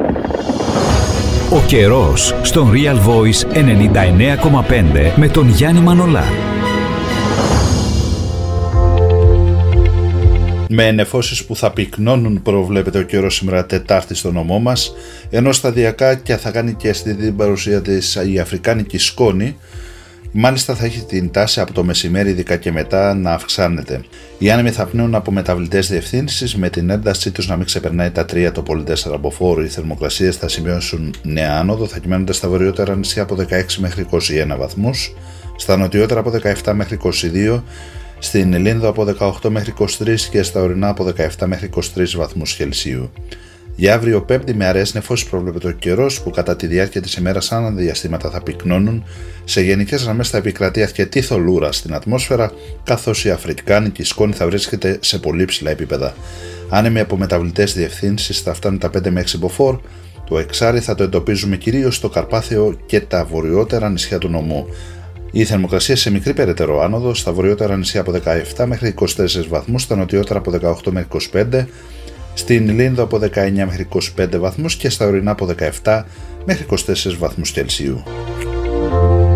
Ο καιρός στον Real Voice 99,5 με τον Γιάννη Μανολά. Με νεφώσεις που θα πυκνώνουν προβλέπεται ο καιρός σήμερα Τετάρτη στο νομό μας, ενώ σταδιακά και θα κάνει και στην παρουσία της η αφρικάνικη σκόνη, μάλιστα θα έχει την τάση από το μεσημέρι ειδικά και μετά να αυξάνεται. Οι άνεμοι θα πνέουν από μεταβλητές διευθύνσεις με την έντασή τους να μην ξεπερνάει τα 3 το πολύ 4 από φόρου. Οι θερμοκρασίες θα σημειώσουν νέα άνοδο, θα κυμαίνονται στα βορειότερα νησιά από 16 μέχρι 21 βαθμούς, στα νοτιότερα από 17 μέχρι 22, στην Ελλήνδο από 18 μέχρι 23 και στα ορεινά από 17 μέχρι 23 βαθμούς Κελσίου. Για αύριο Πέμπτη με αραιές νεφώσεις προβλέπεται ο καιρός που κατά τη διάρκεια της ημέρας αναδιαστήματα θα πυκνώνουν. Σε γενικές γραμμές θα επικρατεί αρκετή θολούρα στην ατμόσφαιρα, καθώς η αφρικάνικη σκόνη θα βρίσκεται σε πολύ ψηλά επίπεδα. Άνεμοι από μεταβλητές διευθύνσεις θα φτάνουν τα 5 με 6 μποφόρ. Το εξάρι θα το εντοπίζουμε κυρίως στο Καρπάθιο και τα βορειότερα νησιά του νομού. Η θερμοκρασία σε μικρή περαιτέρω άνοδο, στα βορειότερα νησιά από 17 μέχρι 24 βαθμούς, στα νοτιότερα από 18 μέχρι 25, στην Λίνδο από 19 μέχρι 25 βαθμούς και στα ορεινά από 17 μέχρι 24 βαθμούς Κελσίου.